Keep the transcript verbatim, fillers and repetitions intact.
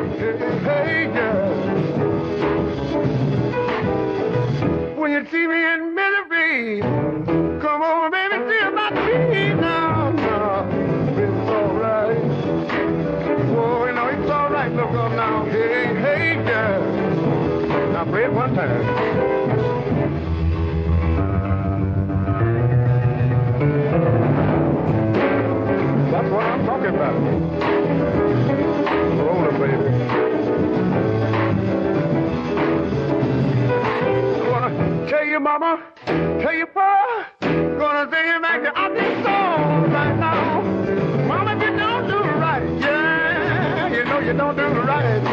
Hey, hey, yeah. When you see me in misery, come on, baby, feel my feet now. now. It's all right. Oh, you know, it's all right. Look up now. Hey, hey, yeah. Now play it one time. That's what I'm talking about. Roll it, baby. Gonna tell you, mama, tell you, pa, gonna sing it back to out this song right now. Mama, you don't do right. Yeah, you know you don't do right.